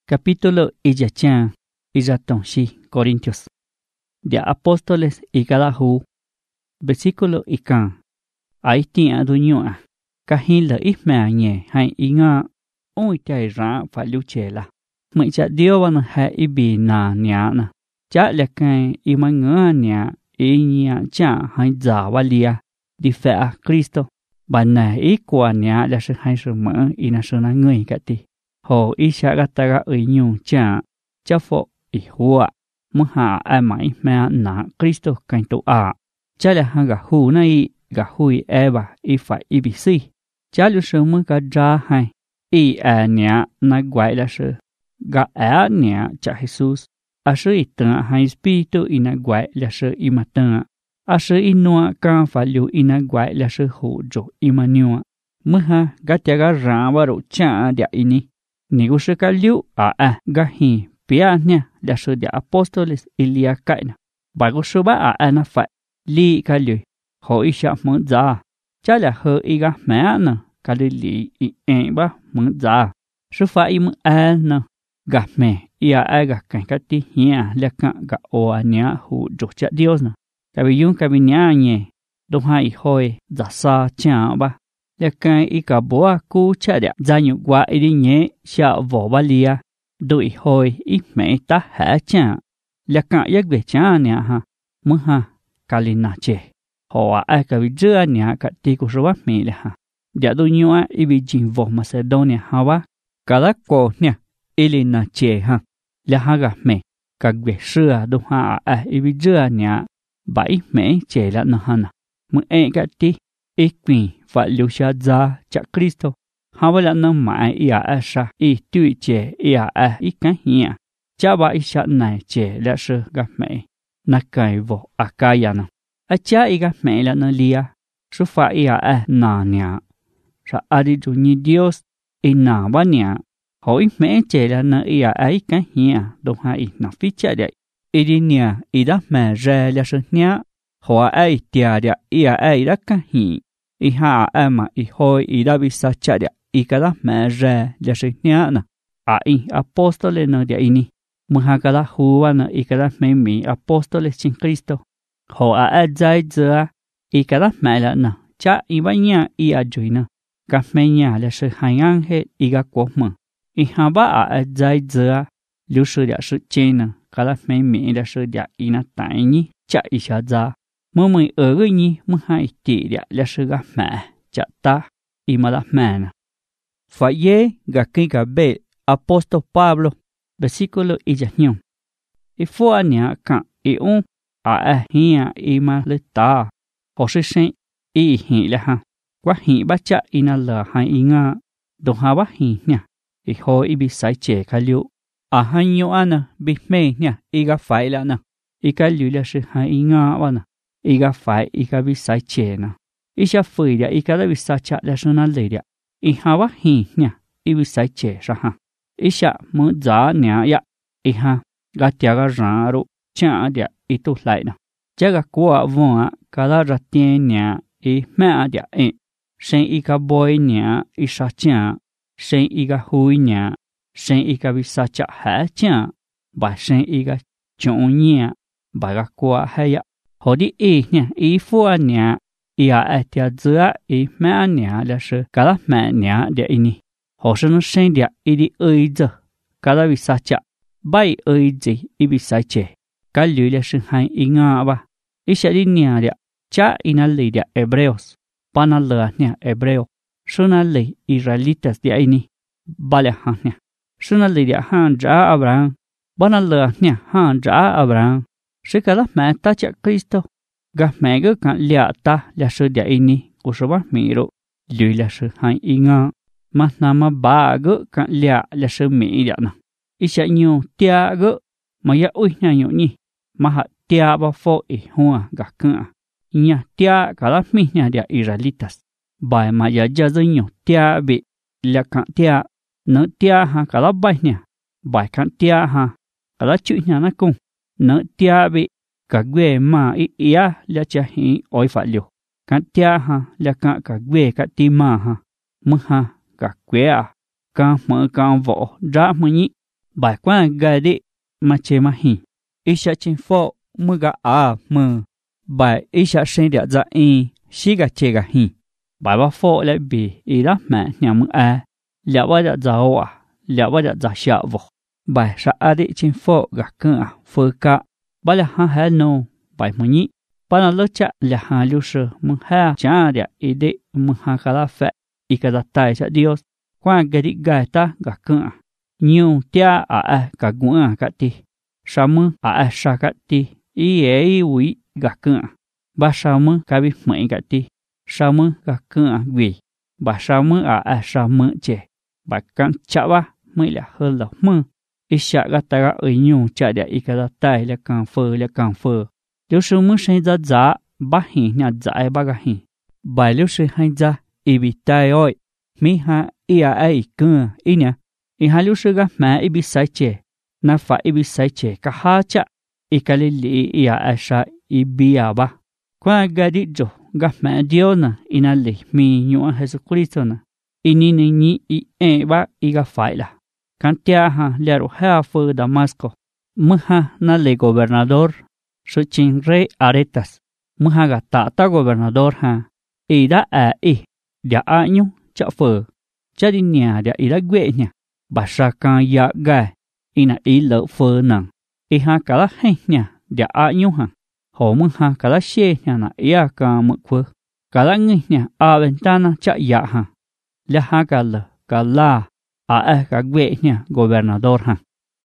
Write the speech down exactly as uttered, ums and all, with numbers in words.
Capítulo Iyachan Iyatonshi Corintios. De Apóstoles y Galajú. Versículo Ikan. Aitin aduñoa. Kahila ismeañe hai inga. Ui tiai ra fa luchela. Mày cha dio van ha ibi na niana. Cha lekan imanga nia inya cha hai za walia. Di fea Cristo. Bana ikwa nia la se hai se mở ina se na người kati. Hồ isha gataga ui nyu cha. Cha fo i hua. Mha ai mai ma na Cristo kain tu a. Cha la ha ga hu na i ga hui eva i fa i bi si. Cha lu se mu ga dra hai. I a nia na guai la se. Ga a nia cha Jesus. A se i tan hai spiritu ina guai la se i matan. A se i noa kan fa lu ina guai la se hu jo i manua. Mha ga tia ga ra wa ro cha dia ini. Ni gu se ka liu a a ga hi pia nia la se dia apóstoles ilia kaina. Ba gu se ba a a na fa li ka liu. Ho isha mo za. Cha la he i ga ma na ka li li i en ba mo za. Se fa i mo a na ga me i a a ga kan ka ti hia la kan ga o a nia hu jo cha Dios na. Ka bi yun ka bi nia nye. Do ha i hoi za sa cha ba. La kan i ka boa ku cha dia za nyu gwa i di nye sha vo ba lia. Do i hoi i me ta ha cha. La kan yak ve cha nia ha. Mu ha ka li na che. Ho a a ka vi zhe nia ka ti ku so ba me le ha. Dia do nyu a i bi jin vo Macedonia ha wa. Ka la ko nia i li na che ha. La ha ga me. Ka gwe shua do ha a a i bi zhe nia. Ba i me che la na ha na. Mu e ka ti. I kwin fa liu sha za cha Cristo. Ha wa la na mai i a a sha. I tui che i a a i kan hia. Cha ba i sha nai che la se ga me. Na kai vo a ka ya na. A cha i ga me la na lia. Su fa i a a na nia. Sa a di du ni Dios i na ba nia. Ho i me che la na i a a i kan hia. Do ha i na fi cha dia. I di nia i da me re la se nia. Ho a a i tia dia i a a i da kan hi. I ha a ma i hoi i da vi sa cha dia. I ka da me re la se nia na. A i apóstole na dia ini. Mha ka da huwa na i ka da me mi apóstoles chin Cristo. Ho a a zai zia. I ka da me la na. Cha i ba nya i a jui na. Ka me nya la se hai anghe i ga kwa ma. I ha ba a a zai zia. Liu su dia su che na. Ka da me mi la su dia i na tai ni. Cha i sha za. Mơ mười ở gửi nhi mơ hai tỷ địa là sự gặp mẹ chả ta y mà đã mẹ nè. Phải dễ gà kinh gà bệ Apóstol Pablo versículo y giả nhông. Y phụ anh nhá cạn y ung à à hìa y mà lê ta. Họ sẽ sinh y hì là ha. Quá hì bá chá y nà lờ hai y ngà. Đồng hà bá hì nha. Y hô y bị sái chế khá liu. À hai nhô à nà bị mê nha y gà phải là nà. Y khá liu là sự hai y ngà bà nà. I ga fai i ga vi sai che na. I sha fui dia i ka da vi sa cha la shona le dia. I ha wa hi nya i vi sai che sha ha. I sha mu za nya ya. I ha ga tia ga ra ru cha dia i tu lai na. Cha ga kwa von ka da ra tien nya i ma dia e. Shen i ka boy nya i sha cha. Shen i ga hui nya. Shen i ka vi sa cha ha cha. Ba shen i ga chon nya. Ba ga kwa ha ya. Họ đi y nha, y phu anh nha, y à à tia zua y mẹ anh nha là sự cả là mẹ nha để y ni. Họ sẽ nó sinh địa y đi ơi giờ, cả là vì sao chả, bay ơi gì y bị sai chế, cả lưỡi là sự hay y ngã ba, y sẽ đi nha địa, cha y na lì địa Hebreos, ba na lờ nha Hebreo, sự na lì Israelitas địa y ni, ba lẹ hàng nha, sự na lì địa hàng trả Abraham, ba na lờ nha hàng trả Abraham. Sẽ cả là mẹ ta cha Cristo. Gặp mẹ cứ cả lạ ta là sự địa ini của số bác Mỹ rồi. Lưỡi là sự hay ý ngã. Mà nằm mà bà cứ cả lạ là sự Mỹ địa nè. Ý sẽ nhiều tia cứ. Mà ya ui nha nhiều nhỉ. Mà hạt tia bà phô ý hoa gà cưng à. Nha tia cả là Mỹ nha địa Israelitas. Bài mà ya gia dư nhiều tia bị là cả tia. Nếu tia ha cả là bài nha. Bài cả tia ha. Cả là chữ nha nó cùng. Nếu tia bị cả quê mà ý ý là cha hi oi phải liu. Cả tia ha là cả cả quê cả ti mà ha. Mơ ha cả quê à. Cả mở cả võ ra mà nhị. bài quan gai đi mà chế mà hì isha trên phô mưa gà à mờ bài isha sinh địa dạ y xí gà chế gà hì bài bà phô lại bị ý đó mẹ nhà mưa à liệu bà đã giàu à liệu bà đã giả xạ vô bài sa à đi trên phô gà cưng à phơ cả bà là ha hả nô bài mơ nhị bà là lớp chạ là ha lưu sơ mưa ha chả địa ý đi mưa ha khá là phẹ ý cả đặt tài chạ Dios quan gai đi gai ta gà cưng à nhiều tia à à cả cũng à cả ti sao mơ à à sao cả ti ý ấy quý gà cưng à bà sao mơ cả bị mấy cả ti sao mơ gà cưng à vì bà sao mơ à à sao mơ chế bà căng chả ba mới là hơn là mơ ít xả gà ta gà ở nhiều chả để ý cả tay là càng phơ là càng phơ nếu sự mơ sinh ra giá bà hình nhà giá bà gà hình bà nếu sự hành ra ý bị tai oi mi ha ý à ai cưng ý nhá ý hà lưu sư gà mẹ ý bị sai chế na phải ý bị sai chế cả hai chả ý cả lì lì ý à ai sa ý bị à ba qua gà đi rồi gà mẹ điêu na ý na lì mi nhua Jesus Christ na ý ni ni ni ý e ba ý gà phải là can tia ha lero ha fue Damasco muha na le gobernador su chin rey Aretas muha gà ta ta gobernador ha ý đã à ý dia a nyu cha fue cha đi nhà dia ý đã quệ nhà bà sa can ya gai ina ý lỡ phơ nằng ý ha cả là hay nhà dia a nhu ha hồ mừng ha cả là xe nhà na ia ca mực phơ cả là người nhà a ventana cha ya ha la ha cả lỡ cả la a a cả quệ nhà gobernador ha